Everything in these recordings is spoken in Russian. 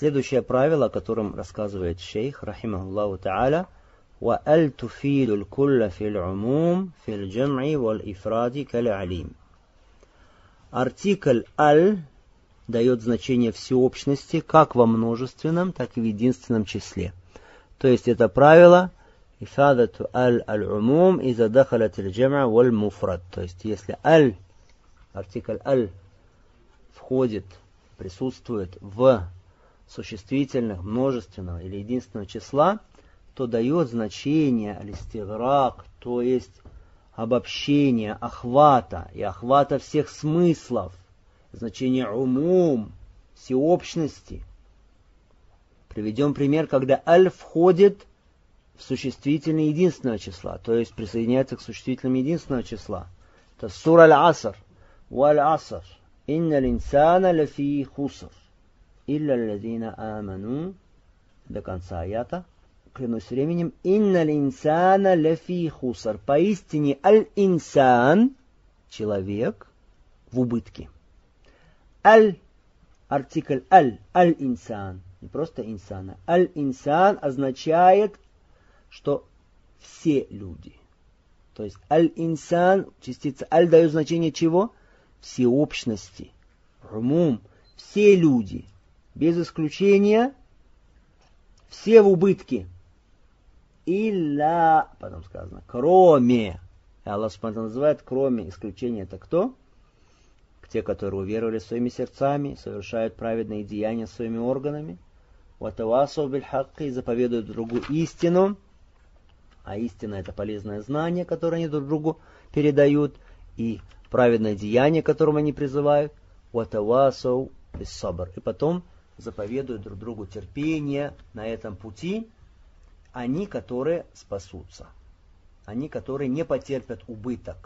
Следующее правило, о котором рассказывает шейх, рахимахуллаху та'аля, وَأَلْ تُفِيدُ الْكُلَّ فِي الْعُمُومِ فِي الْجَمْعِ وَالْإِفْرَادِ كَالْعَلِيمِ. Артикль «аль» дает значение всеобщности как во множественном, так и в единственном числе. То есть это правило «Ифадату аль-умум иза дахалат аль-джам'а валь-муфрад». То есть если «аль», артикль «аль» входит, присутствует в существительных множественного или единственного числа, то дает значение аль-истиграк, то есть обобщение, охвата и охвата всех смыслов, значение умум, всеобщности. Приведем пример, когда аль входит в существительное единственного числа, то есть присоединяется к существительным единственного числа. Это сура аль-аср, валь-аср, инна линсана лафи хуср, илля алладина аману, до конца аята. Клянусь временем, инна линсана лафи хуср. Поистине аль-инсан, человек, в убытке. Аль, артикль аль, аль-инсан, не просто инсана. Аль-инсан означает, что все люди. То есть аль-инсан, частица аль дает значение чего? Всеобщности. Умум, все люди, без исключения, все в убытке. Илля, потом сказано, кроме. Аллах Субхану называет кроме, исключения это кто? Те, которые уверовали своими сердцами, совершают праведные деяния своими органами, ватавасау биль-хакки, заповедуют другу истину, а истина это полезное знание, которое они друг другу передают, и праведное деяние, к которому они призывают, ватавасау бис-сабр, и потом заповедуют друг другу терпение на этом пути, они, которые спасутся, они, которые не потерпят убыток.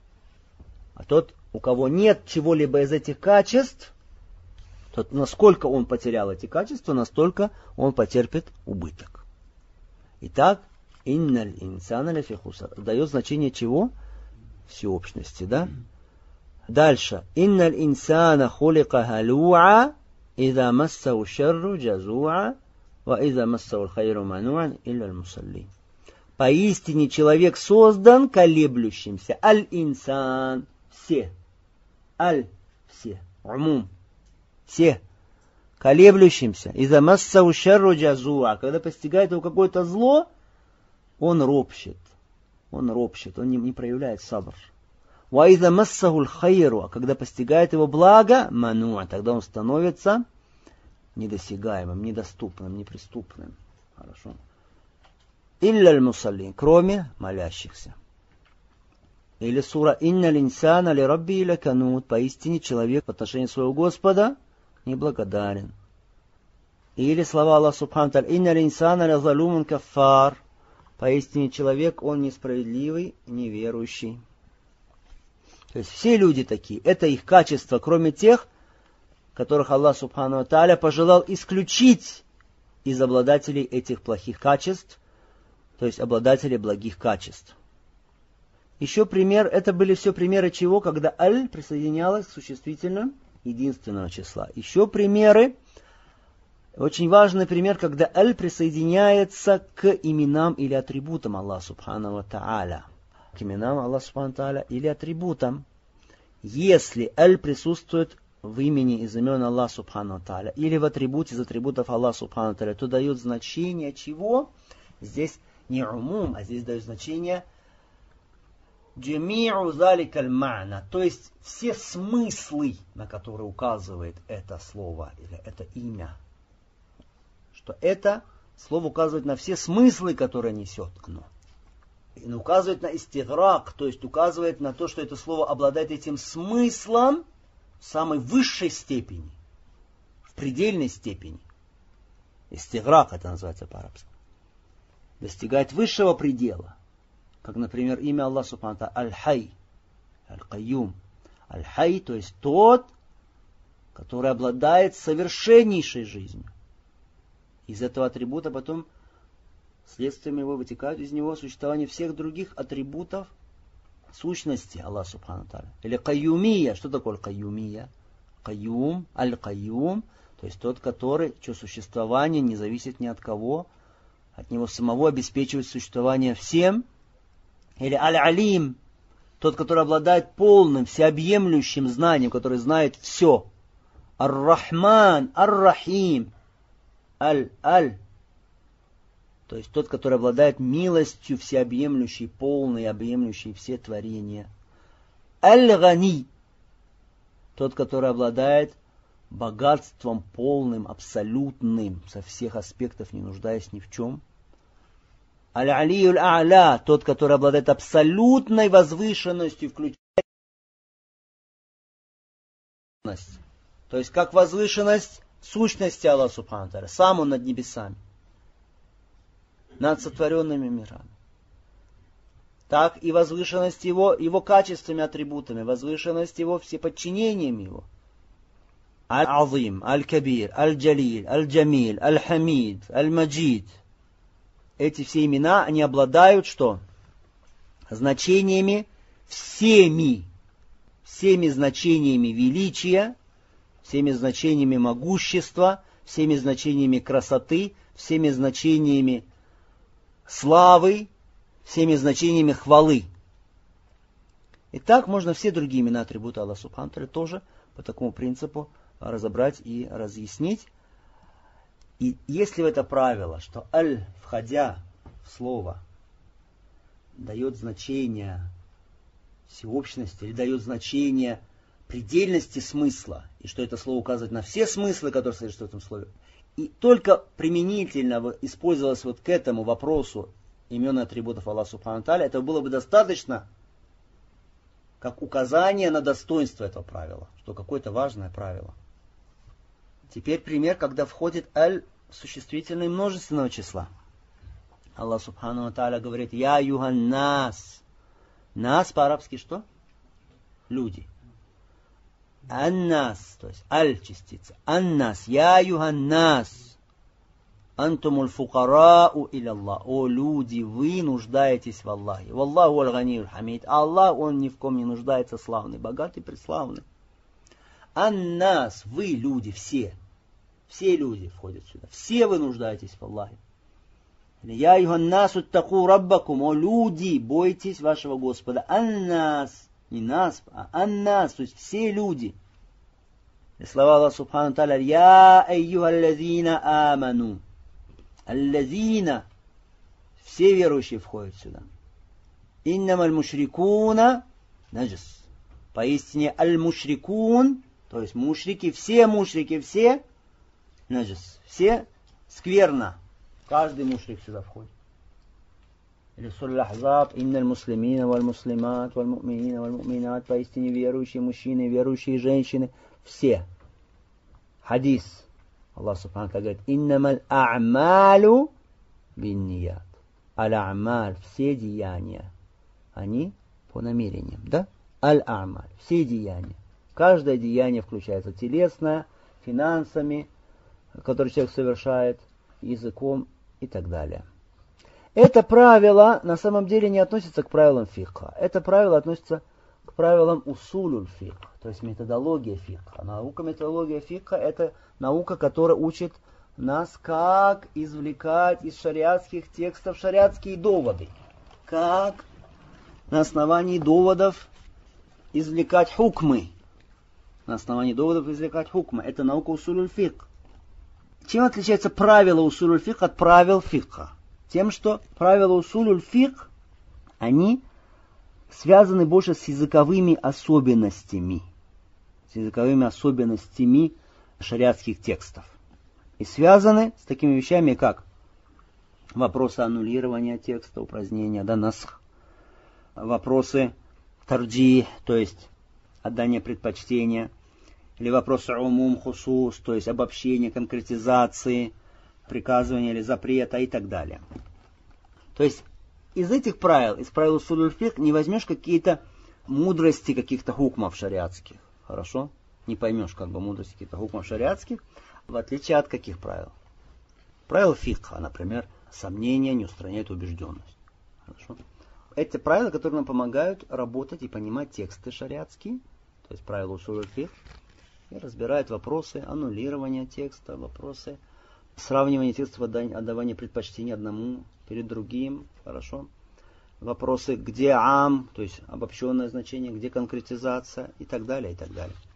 А тот, у кого нет чего-либо из этих качеств, тот, насколько он потерял эти качества, настолько он потерпит убыток. Итак, инналь инсана лафи хуср дает значение чего? Всеобщности, да? Дальше. Инналь инсана хулика халуа, иза массау шарру джазуа, ва иза массау хайру мануан, илля аль-мусаллин. Поистине человек создан колеблющимся. Аль-инсан. Все. Аль. Все. Умум. Все. Колеблющимся. Иза массау шарру джазуа. Когда постигает его какое-то зло, он ропщет. Он не проявляет сабр. Ва иза массаху хайру. А когда постигает его благо, мануа. Тогда он становится недосягаемым, недоступным, неприступным. Хорошо. Илля аль-мусаллин, кроме молящихся. Или сура «Инна линсана ли рабби лаканут», поистине человек в отношении своего Господа неблагодарен. Или слова Аллаха Субхану Тааля «Инна линсана ли залумун каффар», поистине человек, он несправедливый, неверующий. То есть все люди такие, это их качество, кроме тех, которых Аллах Субхану Тааля пожелал исключить из обладателей этих плохих качеств, то есть обладатели благих качеств. Еще пример, это были все примеры чего, когда аль присоединялась к существительным единственного числа. Еще примеры, очень важный пример, когда аль присоединяется к именам или атрибутам Аллаха Субхану Тааля. К именам Аллаха Субхану Тааля или атрибутам. Если аль присутствует в имени из имен Аллаха Субхану Тааля или в атрибуте из атрибутов Аллаха Субхану Тааля, то дает значение чего? Здесь не умум, а здесь дает значение джами'у залика аль-ма'на, то есть все смыслы, на которые указывает это слово или это имя. Что это слово указывает на все смыслы, которые несет оно. И указывает на истиграк, то есть указывает на то, что это слово обладает этим смыслом в самой высшей степени, в предельной степени. Истиграк это называется по-арабски. Достигает высшего предела. Как, например, имя Аллаха Субхану Тааля Аль-Хай, Аль-Кайюм. Аль-Хай, то есть тот, который обладает совершеннейшей жизнью. Из этого атрибута потом следствием его вытекают из него существование всех других атрибутов сущности Аллаха Субхану Тааля. Или Кайюмия. Что такое Кайюмия? Кайюм, Аль-Кайюм, то То есть тот, который, чье существование не зависит ни от кого, от него самого обеспечивает существование всем. Или Аль-Алим, тот, который обладает полным, всеобъемлющим знанием, который знает все. Ар-Рахман, Ар-Рахим, Аль-Аль. То есть тот, который обладает милостью всеобъемлющей, полной, объемлющей все творения. Аль-Гани, тот, который обладает богатством полным, абсолютным, со всех аспектов, не нуждаясь ни в чем. Аль-Алиюль А'ля, тот, который обладает абсолютной возвышенностью, включая то есть как возвышенность сущности Аллаха Субхану Тааля, сам он над небесами, над сотворенными мирами. Так и возвышенность его качествами, атрибутами, возвышенность его всеподчинением его. Аль-Азим, Аль-Кабир, Аль-Джалиль, Аль-Джамиль, Аль-Хамид, Аль-Маджид. Эти все имена, они обладают что? Значениями всеми значениями величия, всеми значениями могущества, всеми значениями красоты, всеми значениями славы, всеми значениями хвалы. И так можно все другие имена атрибута Аллаха Субхану Тааля тоже по такому принципу разобрать и разъяснить. И если в это правило, что аль, входя в слово, дает значение всеобщности или дает значение предельности смысла, и что это слово указывает на все смыслы, которые содержатся в этом слове, и только применительно использовалось вот к этому вопросу имен и атрибутов Аллаха Субхану Тааля, этого было бы достаточно как указание на достоинство этого правила, что какое-то важное правило. Теперь пример, когда входит аль существительное множественного числа. Аллах Субхану Тааля говорит: Я юханнас. Нас по-арабски что? Люди. Аннас, то есть аль частица. Аннас, я юханнас. Антумуль фукарау иля Аллах. О люди, вы нуждаетесь в Аллахе. Валлаху аль-ганiyюль хамид. Аллах, он ни в ком не нуждается, славный, богатый, преславный. Аннас, вы люди, все. Все люди входят сюда. Все вы нуждаетесь в Аллахе. Я юханнасу аттаку раббакум. О люди, бойтесь вашего Господа. Аннас, не нас, а аннас, то есть все люди. И слова Аллаха Субхану Тааля: Я айюхаллазина аману. Аллазина, все верующие входят сюда. Иннамаль мушрикуна наджас. Поистине аль-мушрикун, то есть мушрики, все наджас, все скверно. Каждый мушрик сюда входит. Или сурah Ахзаб: Инналь муслимина валь муслимат валь му'минина валь му'минат. Поистине верующие мужчины, верующие женщины, все. Хадис. Аллах Субхану Тааля говорит: Иннамаль а'малу бинният. Аль-а'маль, все деяния, они по намерениям, да? Аль-а'маль, все деяния. Каждое деяние включается телесное, финансами, которые человек совершает, языком и так далее. Это правило на самом деле не относится к правилам фикха. Это правило относится к правилам усулюль фикх, то есть методология фикха. Наука методология фикха — это наука, которая учит нас, как извлекать из шариатских текстов шариатские доводы. Как на основании доводов извлекать хукмы. На основании доводов извлекать хукмы. Это наука усулюль фикх. Чем отличается правило усулюль фикх от правил фикха? Тем, что правила усулюль фикх, они связаны больше с языковыми особенностями. С языковыми особенностями шариатских текстов. И связаны с такими вещами, как вопросы аннулирования текста, упразднения, да, насх. Вопросы тарджи, то есть отдание предпочтения. Или вопросы умум хусус, то есть обобщение, конкретизации, приказывания или запрета и так далее. То есть из этих правил, из правил усулюль фикх, не возьмешь какие-то мудрости каких-то хукмов шариатских. Хорошо? Не поймешь как бы мудрости каких-то хукмов шариатских, в отличие от каких правил? Правила фикха, например, сомнения не устраняют убежденность. Хорошо? Это правила, которые нам помогают работать и понимать тексты шариатские, то есть правила усулюль фикх. и разбирает вопросы аннулирования текста, вопросы сравнивания текстов, отдавания предпочтения одному перед другим, хорошо. Вопросы, где ам, то есть обобщенное значение, где конкретизация и так далее, и так далее.